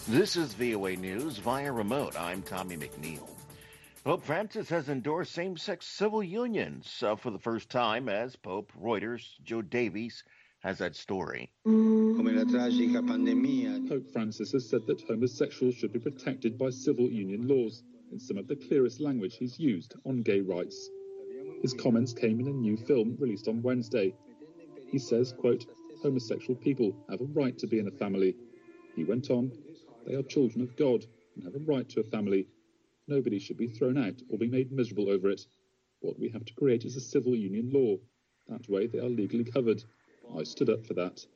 This is VOA News via remote. I'm Tommy McNeil. Pope Francis has endorsed same-sex civil unions for the first time as Pope. Reuters' Joe Davies has that story. Pope Francis has said that homosexuals should be protected by civil union laws in some of the clearest language he's used on gay rights. His comments came in a new film released on Wednesday. He says, quote, homosexual people have a right to be in a family. He went on, they are children of God and have a right to a family. Nobody should be thrown out or be made miserable over it. What we have to create is a civil union law. That way they are legally covered. I stood up for that.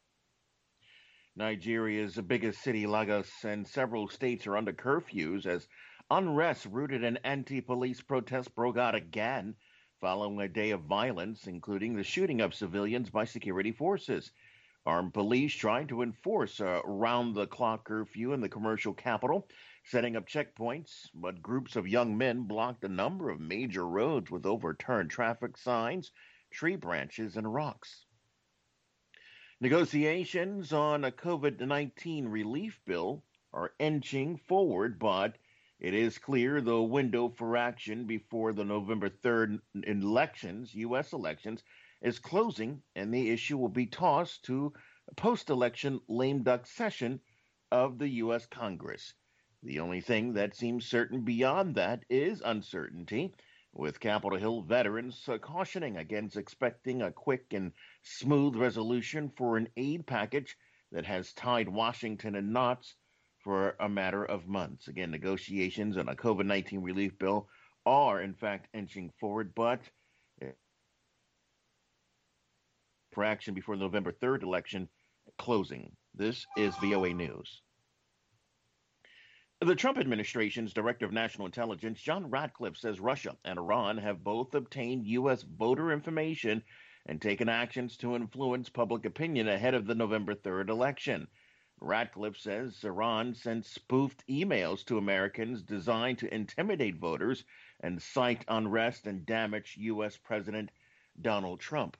Nigeria's biggest city, Lagos, and several states are under curfews as unrest rooted in anti-police protests broke out again following a day of violence, including the shooting of civilians by security forces. Armed police trying to enforce a round-the-clock curfew in the commercial capital, setting up checkpoints, but groups of young men blocked a number of major roads with overturned traffic signs, tree branches, and rocks. Negotiations on a COVID-19 relief bill are inching forward, but it is clear the window for action before the November 3rd elections, U.S. elections, is closing, and the issue will be tossed to a post-election lame duck session of the U.S. Congress. The only thing that seems certain beyond that is uncertainty, with Capitol Hill veterans cautioning against expecting a quick and smooth resolution for an aid package that has tied Washington in knots for a matter of months. Again, negotiations on a COVID-19 relief bill are, in fact, inching forward, but for action before the November 3rd election closing. This is VOA News. The Trump administration's Director of National Intelligence, John Ratcliffe, says Russia and Iran have both obtained U.S. voter information and taken actions to influence public opinion ahead of the November 3rd election. Ratcliffe says Iran sent spoofed emails to Americans designed to intimidate voters and cite unrest and damage U.S. President Donald Trump.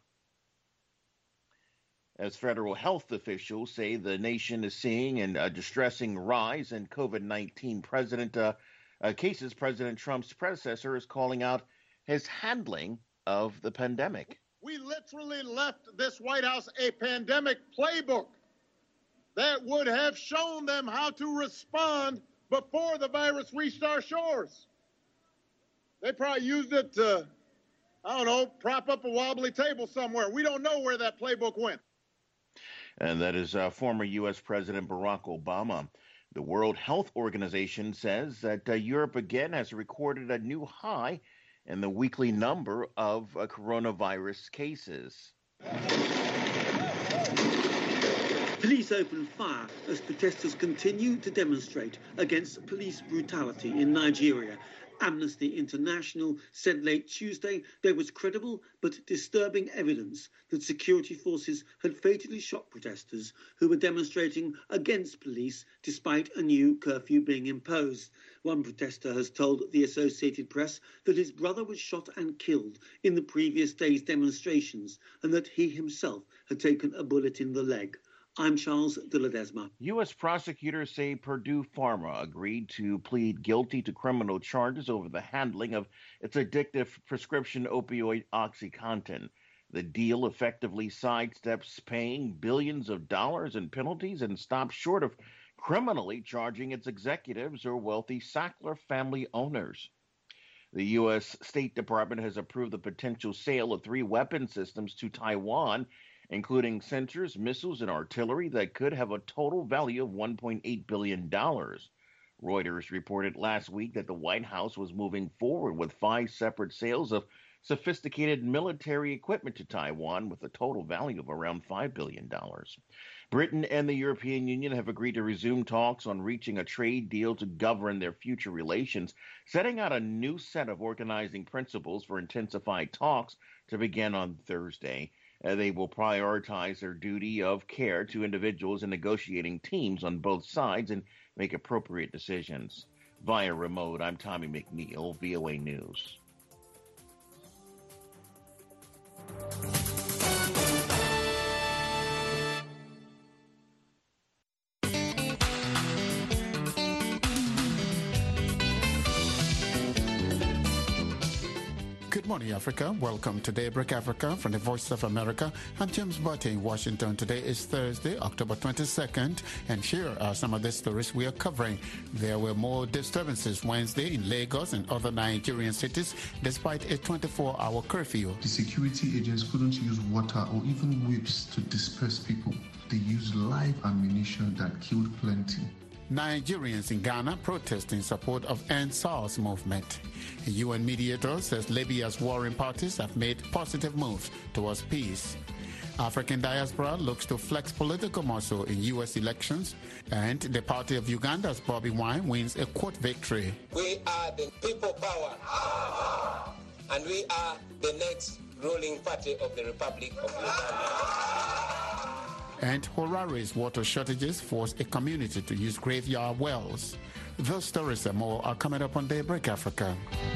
As federal health officials say the nation is seeing a distressing rise in COVID-19 cases, President Trump's predecessor is calling out his handling of the pandemic. We literally left this White House a pandemic playbook that would have shown them how to respond before the virus reached our shores. They probably used it to, prop up a wobbly table somewhere. We don't know where that playbook went. And that is former U.S. President Barack Obama. The World Health Organization says that Europe again has recorded a new high in the weekly number of coronavirus cases. Police opened fire as protesters continue to demonstrate against police brutality in Nigeria. Amnesty International said late Tuesday there was credible but disturbing evidence that security forces had fatally shot protesters who were demonstrating against police despite a new curfew being imposed. One protester has told the Associated Press that his brother was shot and killed in the previous day's demonstrations and that he himself had taken a bullet in the leg. I'm Charles de Ledesma. U.S. prosecutors say Purdue Pharma agreed to plead guilty to criminal charges over the handling of its addictive prescription opioid OxyContin. The deal effectively sidesteps paying billions of dollars in penalties and stops short of criminally charging its executives or wealthy Sackler family owners. The U.S. State Department has approved the potential sale of 3 weapon systems to Taiwan, including sensors, missiles, and artillery that could have a total value of $1.8 billion. Reuters reported last week that the White House was moving forward with 5 separate sales of sophisticated military equipment to Taiwan with a total value of around $5 billion. Britain and the European Union have agreed to resume talks on reaching a trade deal to govern their future relations, setting out a new set of organizing principles for intensified talks to begin on Thursday. They will prioritize their duty of care to individuals and negotiating teams on both sides and make appropriate decisions. Via remote, I'm Tommy McNeil, VOA News. Good morning, Africa. Welcome to Daybreak Africa from the Voice of America. I'm James Butte in Washington. Today is Thursday, October 22nd, and here are some of the stories we are covering. There were more disturbances Wednesday in Lagos and other Nigerian cities, despite a 24-hour curfew. The security agents couldn't use water or even whips to disperse people. They used live ammunition that killed plenty. Nigerians in Ghana protest in support of End SARS movement. A UN mediator says Libya's warring parties have made positive moves towards peace. African diaspora looks to flex political muscle in U.S. elections, and the party of Uganda's Bobi Wine wins a court victory. We are the people power, and we are the next ruling party of the Republic of Uganda. And Harare's water shortages force a community to use graveyard wells. Those stories and more are coming up on Daybreak Africa.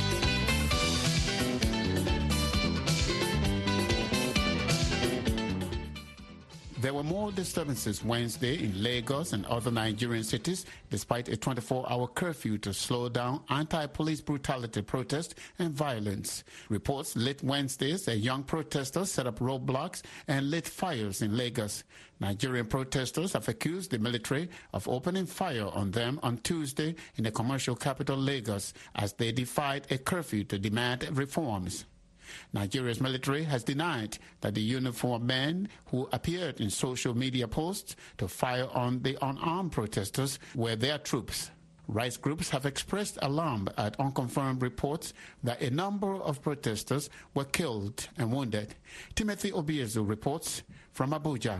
There were more disturbances Wednesday in Lagos and other Nigerian cities, despite a 24-hour curfew to slow down anti-police brutality protests and violence. Reports late Wednesdays a young protesters set up roadblocks and lit fires in Lagos. Nigerian protesters have accused the military of opening fire on them on Tuesday in the commercial capital Lagos as they defied a curfew to demand reforms. Nigeria's military has denied that the uniformed men who appeared in social media posts to fire on the unarmed protesters were their troops. Rights groups have expressed alarm at unconfirmed reports that a number of protesters were killed and wounded. Timothy Obiezu reports from Abuja.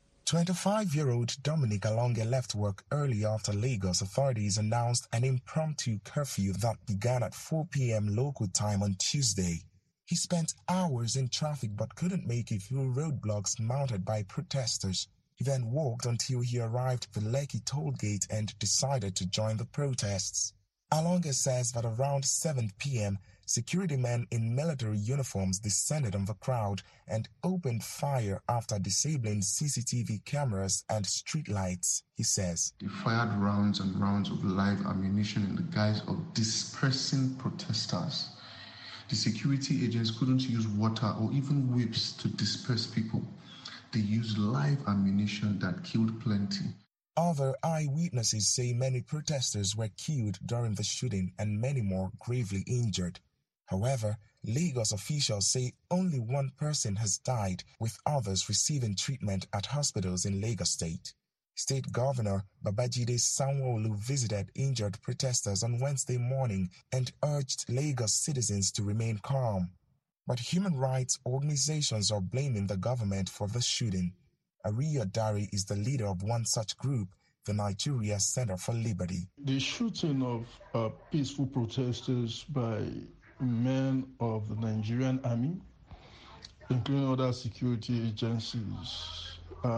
25-year-old Dominic Alonge left work early after Lagos authorities announced an impromptu curfew that began at 4 p.m. local time on Tuesday. He spent hours in traffic but couldn't make it through roadblocks mounted by protesters. He then walked until he arrived at the Lekki toll gate and decided to join the protests. Alonge says that around 7 p.m., security men in military uniforms descended on the crowd and opened fire after disabling CCTV cameras and streetlights, he says. They fired rounds and rounds of live ammunition in the guise of dispersing protesters. The security agents couldn't use water or even whips to disperse people. They used live ammunition that killed plenty. Other eyewitnesses say many protesters were killed during the shooting and many more gravely injured. However, Lagos officials say only one person has died, with others receiving treatment at hospitals in Lagos State. State Governor Babajide Sanwo-Olu visited injured protesters on Wednesday morning and urged Lagos citizens to remain calm. But human rights organizations are blaming the government for the shooting. Ariyo Dari is the leader of one such group, the Nigeria Center for Liberty. The shooting of peaceful protesters by men of the Nigerian army, including other security agencies,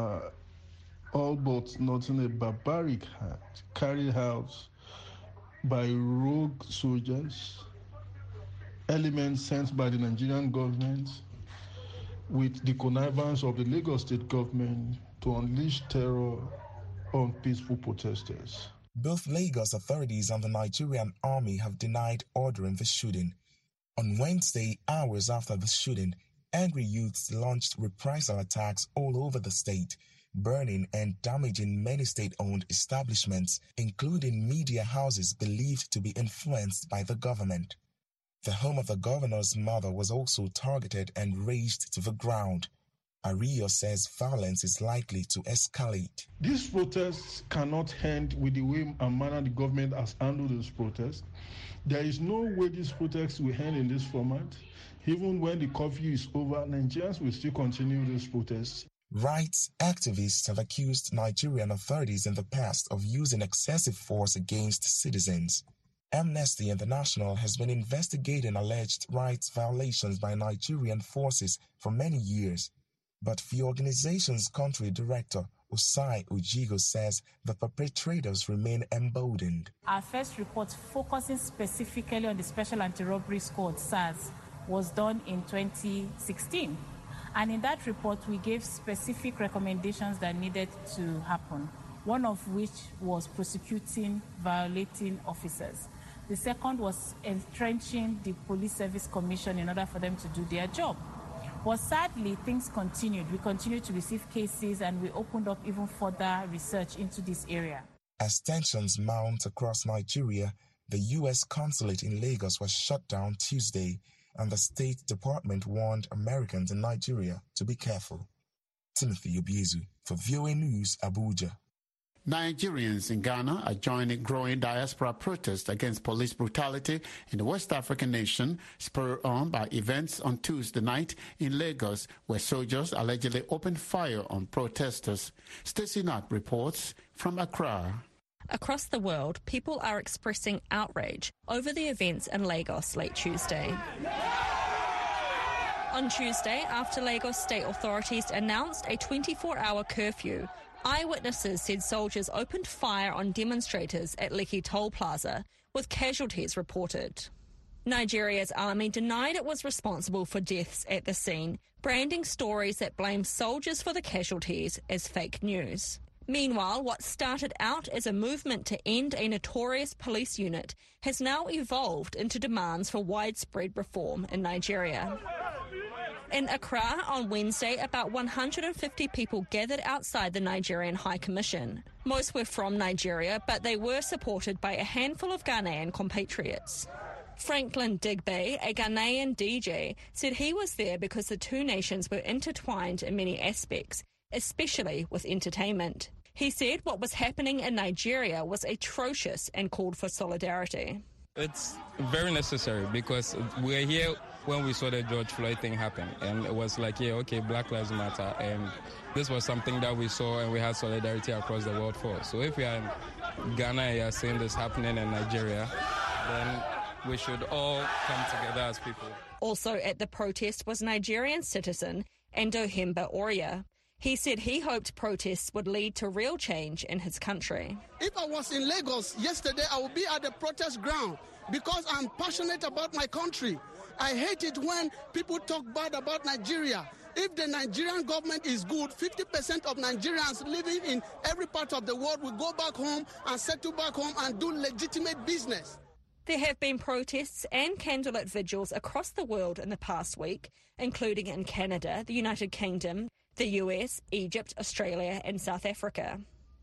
all but not in a barbaric act carried out by rogue soldiers, elements sent by the Nigerian government with the connivance of the Lagos State government to unleash terror on peaceful protesters. Both Lagos authorities and the Nigerian army have denied ordering the shooting. On Wednesday, hours after the shooting, angry youths launched reprisal attacks all over the state, burning and damaging many state-owned establishments, including media houses believed to be influenced by the government. The home of the governor's mother was also targeted and razed to the ground. Ariyo says violence is likely to escalate. These protests cannot end with the way and manner the government has handled these protests. There is no way these protests will end in this format. Even when the curfew is over, Nigerians will still continue these protests. Rights activists have accused Nigerian authorities in the past of using excessive force against citizens. Amnesty International has been investigating alleged rights violations by Nigerian forces for many years. But the organization's country director, Usai Ojigo, says the perpetrators remain emboldened. Our first report, focusing specifically on the Special Anti-Robbery Squad, SARS, was done in 2016. And in that report, we gave specific recommendations that needed to happen, one of which was prosecuting violating officers. The second was entrenching the Police Service Commission in order for them to do their job. But sadly, things continued. We continued to receive cases and we opened up even further research into this area. As tensions mount across Nigeria, the U.S. consulate in Lagos was shut down Tuesday, and the State Department warned Americans in Nigeria to be careful. Timothy Obiezu for VOA News, Abuja. Nigerians in Ghana are joining growing diaspora protests against police brutality in the West African nation, spurred on by events on Tuesday night in Lagos, where soldiers allegedly opened fire on protesters. Stacey Knott reports from Accra. Across the world, people are expressing outrage over the events in Lagos late Tuesday. On Tuesday, after Lagos state authorities announced a 24-hour curfew, eyewitnesses said soldiers opened fire on demonstrators at Lekki Toll Plaza, with casualties reported. Nigeria's army denied it was responsible for deaths at the scene, branding stories that blame soldiers for the casualties as fake news. Meanwhile, what started out as a movement to end a notorious police unit has now evolved into demands for widespread reform in Nigeria. In Accra on Wednesday, about 150 people gathered outside the Nigerian High Commission. Most were from Nigeria, but they were supported by a handful of Ghanaian compatriots. Franklin Digby, a Ghanaian DJ, said he was there because the two nations were intertwined in many aspects, especially with entertainment. He said what was happening in Nigeria was atrocious and called for solidarity. It's very necessary because we're here when we saw the George Floyd thing happen, and it was like, yeah, okay, Black Lives Matter, and this was something that we saw and we had solidarity across the world for. So if we are in Ghana and you're seeing this happening in Nigeria, then we should all come together as people. Also at the protest was Nigerian citizen Ndohimba Oria. He said he hoped protests would lead to real change in his country. If I was in Lagos yesterday, I would be at the protest ground because I'm passionate about my country. I hate it when people talk bad about Nigeria. If the Nigerian government is good, 50% of Nigerians living in every part of the world will go back home and settle back home and do legitimate business. There have been protests and candlelit vigils across the world in the past week, including in Canada, the United Kingdom, the US, Egypt, Australia and South Africa.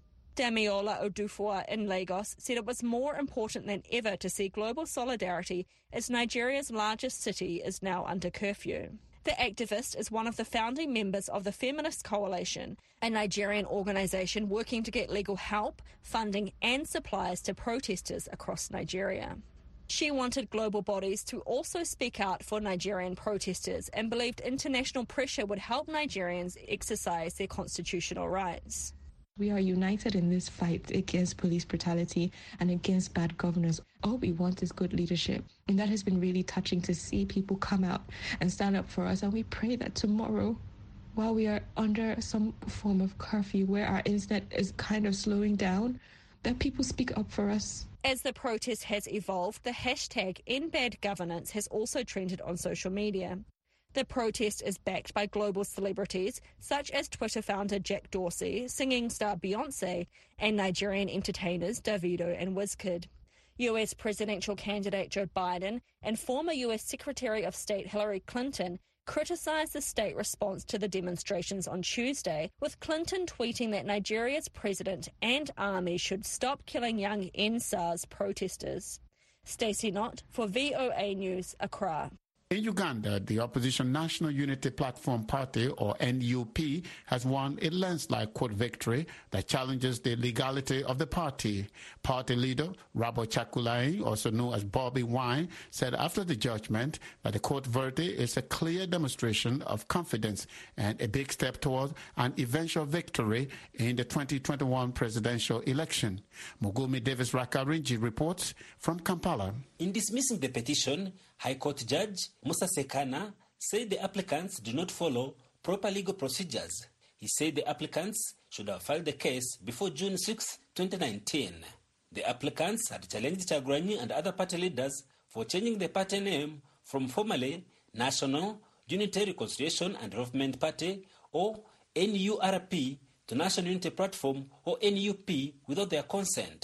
Damiola Odufua in Lagos said it was more important than ever to see global solidarity as Nigeria's largest city is now under curfew. The activist is one of the founding members of the Feminist Coalition, a Nigerian organisation working to get legal help, funding and supplies to protesters across Nigeria. She wanted global bodies to also speak out for Nigerian protesters and believed international pressure would help Nigerians exercise their constitutional rights. We are united in this fight against police brutality and against bad governance. All we want is good leadership. And that has been really touching to see people come out and stand up for us. And we pray that tomorrow, while we are under some form of curfew where our internet is kind of slowing down, that people speak up for us. As the protest has evolved, the hashtag #InBadGovernance has also trended on social media. The protest is backed by global celebrities such as Twitter founder Jack Dorsey, singing star Beyonce, and Nigerian entertainers Davido and Wizkid. US presidential candidate Joe Biden and former US Secretary of State Hillary Clinton criticised the state response to the demonstrations on Tuesday, with Clinton tweeting that Nigeria's president and army should stop killing young NSAS protesters. Stacey Knott for VOA News, Accra. In Uganda, the opposition National Unity Platform Party, or NUP, has won a landslide court victory that challenges the legality of the party. Party leader Rabo Chakulai, also known as Bobby Wine, said after the judgment that the court verdict is a clear demonstration of confidence and a big step towards an eventual victory in the 2021 presidential election. Mugumi Davis Rakarinji reports from Kampala. In dismissing the petition, High Court Judge Musa Sekana said the applicants do not follow proper legal procedures. He said the applicants should have filed the case before June 6, 2019. The applicants had challenged Chagulanyi and other party leaders for changing the party name from formerly National Unity Reconciliation and Development Party, or NURP, to National Unity Platform, or NUP, without their consent.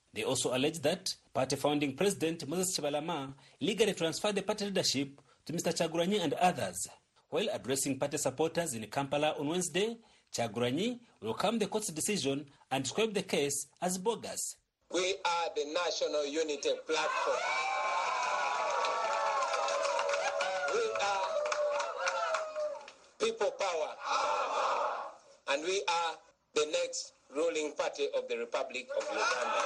They also allege that party founding president Moses Chibalama legally transferred the party leadership to Mr. Kyagulanyi and others. While addressing party supporters in Kampala on Wednesday, Kyagulanyi welcomed the court's decision and described the case as bogus. We are the National Unity Platform. We are people power. And we are the next ruling party of the Republic of Uganda.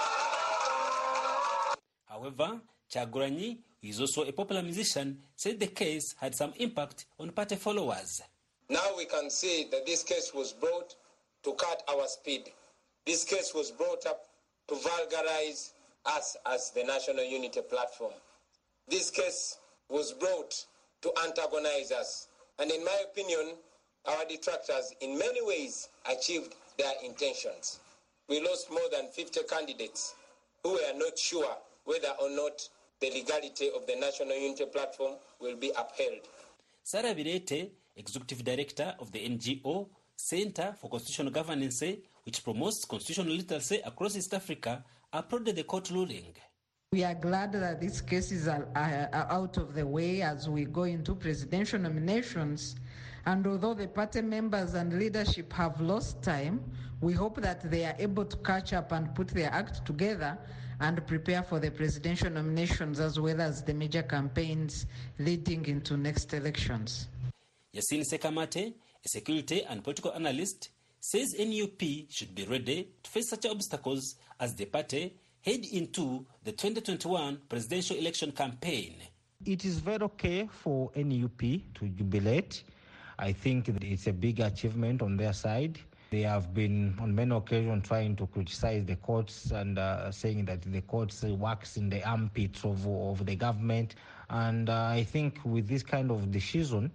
However, Kyagulanyi, who is also a popular musician, said the case had some impact on party followers. Now we can see that this case was brought to cut our speed. This case was brought up to vulgarize us as the National Unity Platform. This case was brought to antagonize us. And in my opinion, our detractors in many ways achieved their intentions. We lost more than 50 candidates who were not sure whether or not the legality of the National Unity Platform will be upheld. Sarah Birete, Executive Director of the NGO Center for Constitutional Governance, which promotes constitutional literacy across East Africa, applauded the court ruling. We are glad that these cases are out of the way as we go into presidential nominations. And although the party members and leadership have lost time, we hope that they are able to catch up and put their act together and prepare for the presidential nominations as well as the major campaigns leading into next elections. Yasin Sekamate, a security and political analyst, says NUP should be ready to face such obstacles as the party head into the 2021 presidential election campaign. It is very okay for NUP to jubilate. I think it's a big achievement on their side. They have been on many occasions trying to criticize the courts and saying that the courts works in the armpits of the government. And I think with this kind of decision,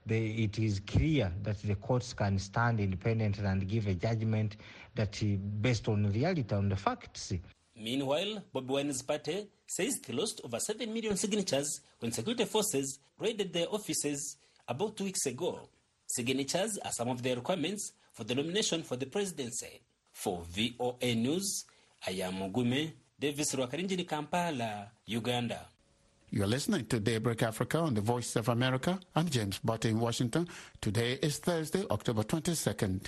it is clear that the courts can stand independent and give a judgment that based on reality, on the facts. Meanwhile, Bobi Wine's party says they lost over 7 million signatures when security forces raided their offices about 2 weeks ago. Signatures are some of the requirements for the nomination for the presidency. For VOA News, I am Mugume Davis Rwakarinjini, Kampala, Uganda. You're listening to Daybreak Africa on the Voice of America. I'm James Butte in Washington. Today is Thursday, October 22nd.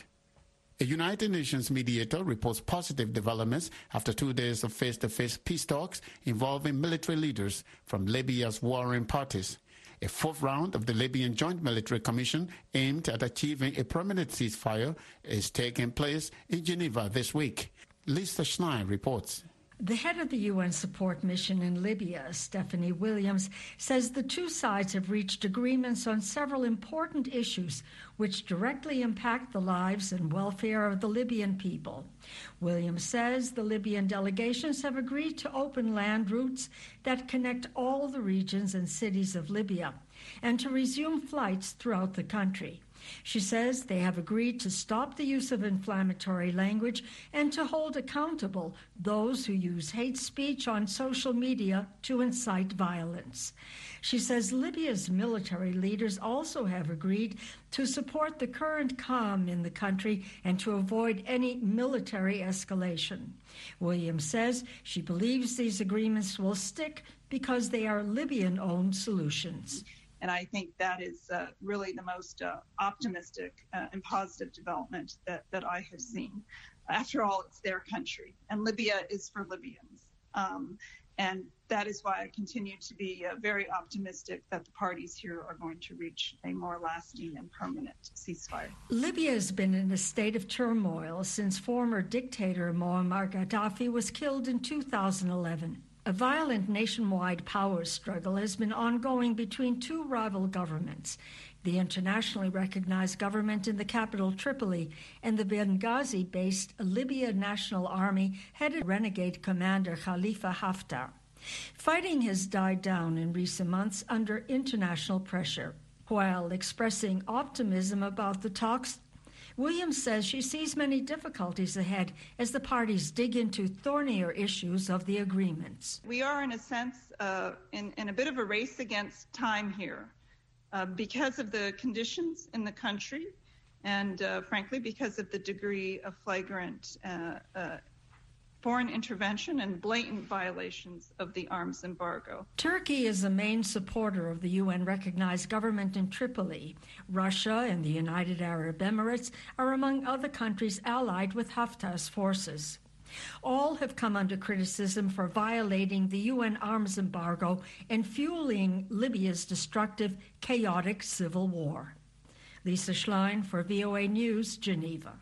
A United Nations mediator reports positive developments after 2 days of face-to-face peace talks involving military leaders from Libya's warring parties. A fourth round of the Libyan Joint Military Commission aimed at achieving a permanent ceasefire is taking place in Geneva this week. Lisa Schneid reports. The head of the UN support mission in Libya, Stephanie Williams, says the two sides have reached agreements on several important issues which directly impact the lives and welfare of the Libyan people. Williams says the Libyan delegations have agreed to open land routes that connect all the regions and cities of Libya and to resume flights throughout the country. She says they have agreed to stop the use of inflammatory language and to hold accountable those who use hate speech on social media to incite violence. She says Libya's military leaders also have agreed to support the current calm in the country and to avoid any military escalation. Williams says she believes these agreements will stick because they are Libyan-owned solutions. And I think that is really the most optimistic and positive development that I have seen. After all, it's their country, and Libya is for Libyans. And that is why I continue to be very optimistic that the parties here are going to reach a more lasting and permanent ceasefire. Libya has been in a state of turmoil since former dictator Muammar Gaddafi was killed in 2011. A violent nationwide power struggle has been ongoing between two rival governments, the internationally recognized government in the capital Tripoli and the Benghazi-based Libya National Army headed renegade commander Khalifa Haftar. Fighting has died down in recent months under international pressure. While expressing optimism about the talks, Williams says she sees many difficulties ahead as the parties dig into thornier issues of the agreements. We are, in a sense, in a bit of a race against time here because of the conditions in the country and, frankly, because of the degree of flagrant foreign intervention and blatant violations of the arms embargo. Turkey is the main supporter of the UN-recognized government in Tripoli. Russia and the United Arab Emirates are among other countries allied with Haftar's forces. All have come under criticism for violating the UN arms embargo and fueling Libya's destructive, chaotic civil war. Lisa Schlein for VOA News, Geneva.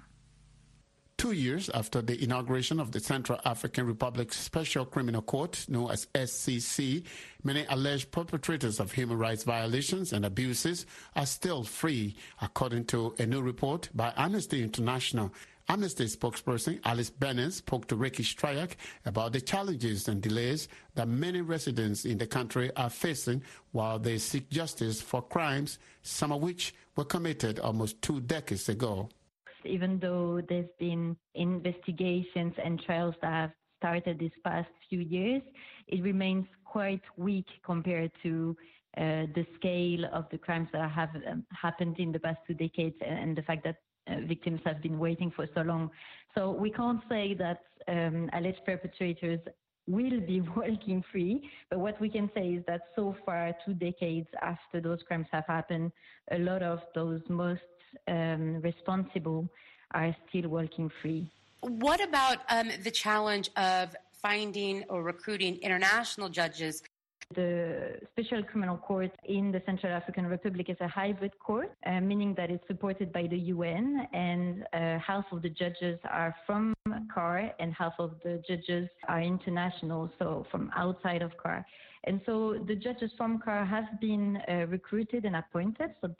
2 years after the inauguration of the Central African Republic Special Criminal Court, known as SCC, many alleged perpetrators of human rights violations and abuses are still free, according to a new report by Amnesty International. Amnesty spokesperson Alice Bennett spoke to Ricky Stryak about the challenges and delays that many residents in the country are facing while they seek justice for crimes, some of which were committed almost 2 decades ago. Even though there's been investigations and trials that have started this past few years, it remains quite weak compared to the scale of the crimes that have happened in the past 2 decades and the fact that victims have been waiting for so long. So we can't say that alleged perpetrators will be walking free, but what we can say is that so far, 2 decades after those crimes have happened, a lot of those most responsible are still walking free. What about the challenge of finding or recruiting international judges? The Special Criminal Court in the Central African Republic is a hybrid court, meaning that it's supported by the UN, and half of the judges are from CAR and half of the judges are international, so from outside of CAR. And so the judges from CAR have been recruited and appointed, so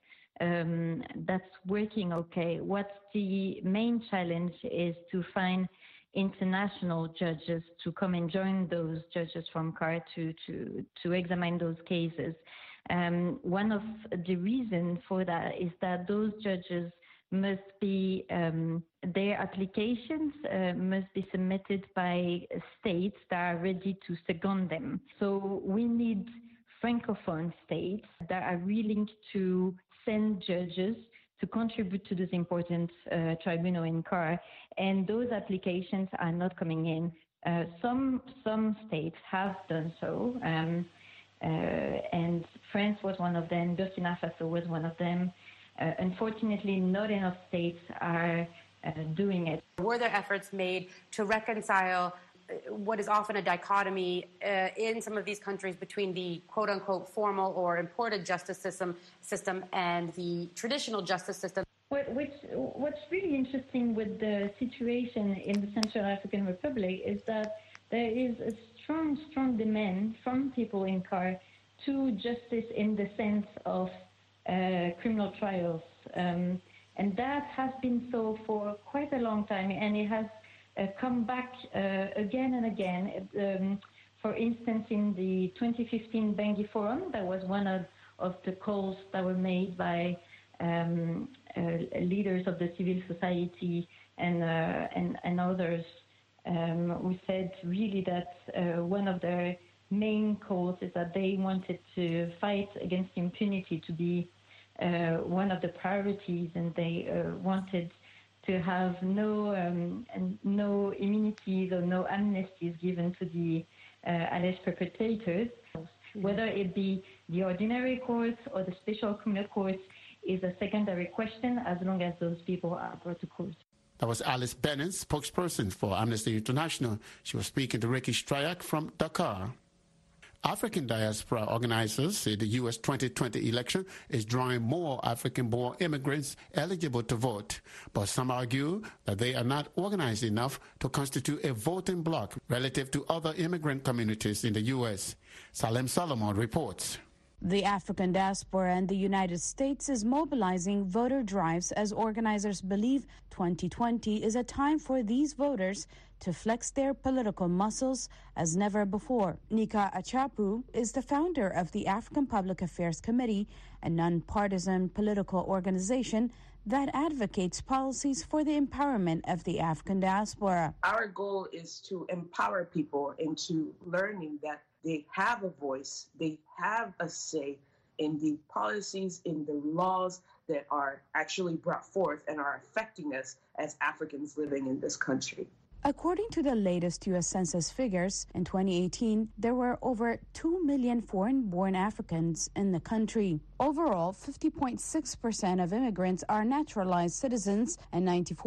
that's working okay. What's the main challenge is to find international judges to come and join those judges from CAR to examine those cases. One of the reasons for that is that those judges must be, their applications must be submitted by states that are ready to second them. So we need Francophone states that are willing to send judges to contribute to this important tribunal in CAR, and those applications are not coming in. Some states have done so, and France was one of them, Burkina Faso was one of them. Unfortunately, not enough states are doing it. Were there efforts made to reconcile what is often a dichotomy in some of these countries between the quote-unquote formal or imported justice system and the traditional justice system? What's really interesting with the situation in the Central African Republic is that there is a strong demand from people in CAR to justice in the sense of criminal trials. And that has been so for quite a long time, and it has come back again and again. For instance, in the 2015 Bangui Forum, that was one of the calls that were made by leaders of the civil society and others. We said really that one of their main calls is that they wanted to fight against impunity to be one of the priorities, and they wanted to have no immunities or no amnesties given to the alleged perpetrators. Whether it be the ordinary courts or the special criminal courts is a secondary question, as long as those people are brought to court. That was Alice Bennett, spokesperson for Amnesty International. She was speaking to Ricky Stryak from Dakar. African diaspora organizers say the U.S. 2020 election is drawing more African-born immigrants eligible to vote, but some argue that they are not organized enough to constitute a voting bloc relative to other immigrant communities in the U.S. Salem Solomon reports. The African diaspora in the United States is mobilizing voter drives as organizers believe 2020 is a time for these voters to flex their political muscles as never before. Nika Achapu is the founder of the African Public Affairs Committee, a nonpartisan political organization that advocates policies for the empowerment of the African diaspora. Our goal is to empower people into learning that they have a voice, they have a say in the policies, in the laws that are actually brought forth and are affecting us as Africans living in this country. According to the latest U.S. Census figures, in 2018, there were over 2 million foreign-born Africans in the country. Overall, 50.6% of immigrants are naturalized citizens and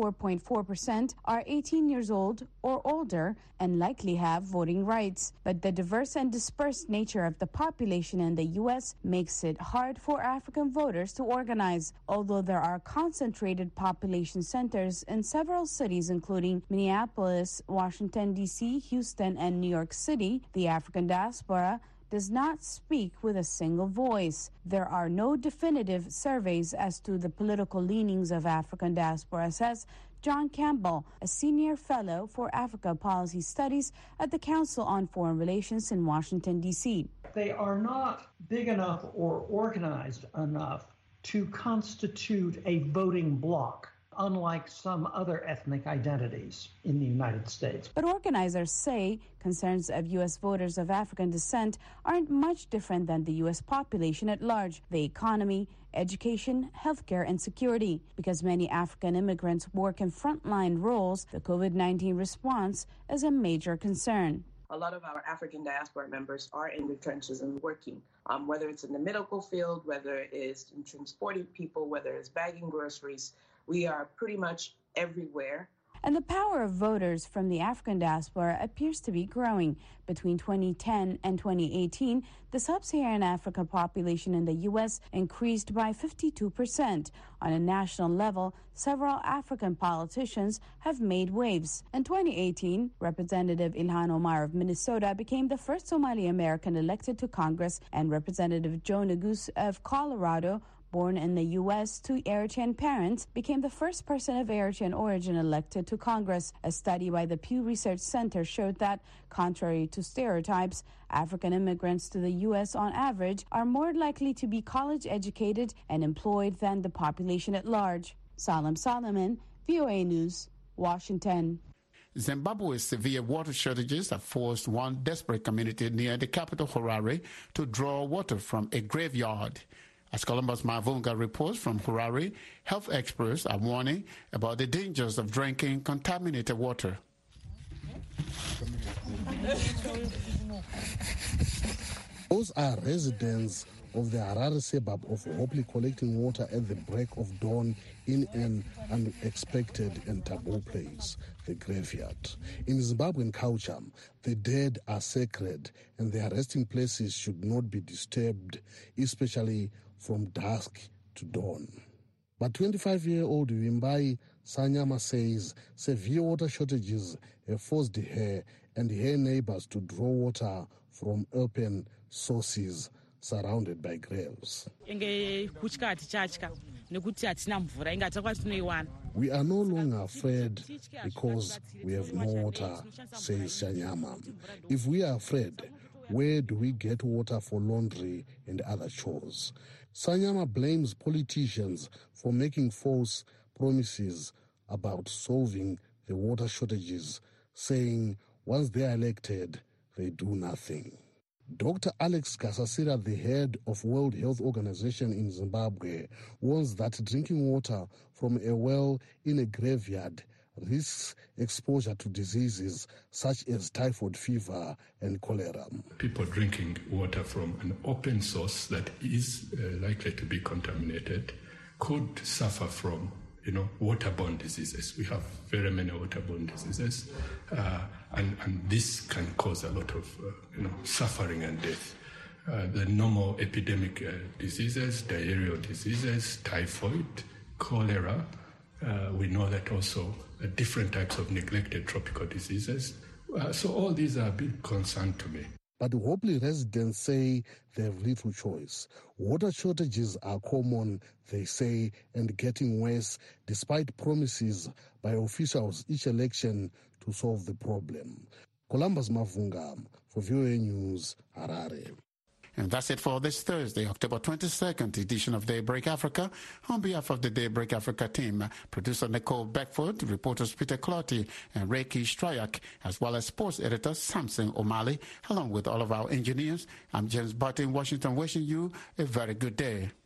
94.4% are 18 years old or older and likely have voting rights. But the diverse and dispersed nature of the population in the U.S. makes it hard for African voters to organize. Although there are concentrated population centers in several cities, including Minneapolis, Washington, D.C., Houston, and New York City, the African diaspora does not speak with a single voice. There are no definitive surveys as to the political leanings of African diaspora, says John Campbell, a senior fellow for Africa Policy Studies at the Council on Foreign Relations in Washington, D.C. They are not big enough or organized enough to constitute a voting bloc, unlike some other ethnic identities in the United States. But organizers say concerns of U.S. voters of African descent aren't much different than the U.S. population at large: the economy, education, healthcare, and security. Because many African immigrants work in frontline roles, the COVID-19 response is a major concern. A lot of our African diaspora members are in the trenches and working, whether it's in the medical field, whether it is in transporting people, whether it's bagging groceries. We are pretty much everywhere. And the power of voters from the African diaspora appears to be growing. Between 2010 and 2018, the sub-Saharan Africa population in the U.S. increased by 52%. On a national level, several African politicians have made waves. In 2018, Representative Ilhan Omar of Minnesota became the first Somali American elected to Congress, and Representative Joe Neguse of Colorado, born in the U.S. to Eritrean parents, became the first person of Eritrean origin elected to Congress. A study by the Pew Research Center showed that, contrary to stereotypes, African immigrants to the U.S. on average are more likely to be college-educated and employed than the population at large. Salam Solomon, VOA News, Washington. Zimbabwe's severe water shortages have forced one desperate community near the capital, Harare, to draw water from a graveyard. As Columbus Mavunga reports from Harare, health experts are warning about the dangers of drinking contaminated water. Those are residents of the Harare suburb of Hopley collecting water at the break of dawn in an unexpected and taboo place, the graveyard. In Zimbabwean culture, the dead are sacred and their resting places should not be disturbed, especially from dusk to dawn. But 25-year-old Wimbai Sanyama says severe water shortages have forced her and her neighbors to draw water from open sources surrounded by graves. We are no longer afraid because we have no water, says Sanyama. If we are afraid, where do we get water for laundry and other chores? Sanyama blames politicians for making false promises about solving the water shortages, saying once they are elected, they do nothing. Dr. Alex Gasasira, the head of World Health Organization in Zimbabwe, warns that drinking water from a well in a graveyard risks exposure to diseases such as typhoid fever and cholera. People drinking water from an open source that is likely to be contaminated could suffer from, waterborne diseases. We have very many waterborne diseases, and this can cause a lot of, suffering and death. The normal epidemic diseases, diarrheal diseases, typhoid, cholera. We know that also different types of neglected tropical diseases. So all these are a big concern to me. But Hopley residents say they have little choice. Water shortages are common, they say, and getting worse despite promises by officials each election to solve the problem. Columbus Mavunga for VOA News, Harare. And that's it for this Thursday, October 22nd edition of Daybreak Africa. On behalf of the Daybreak Africa team, producer Nicole Beckford, reporters Peter Clotty and Reiki Stryak, as well as sports editor Samson O'Malley, along with all of our engineers, I'm James Barton in Washington, wishing you a very good day.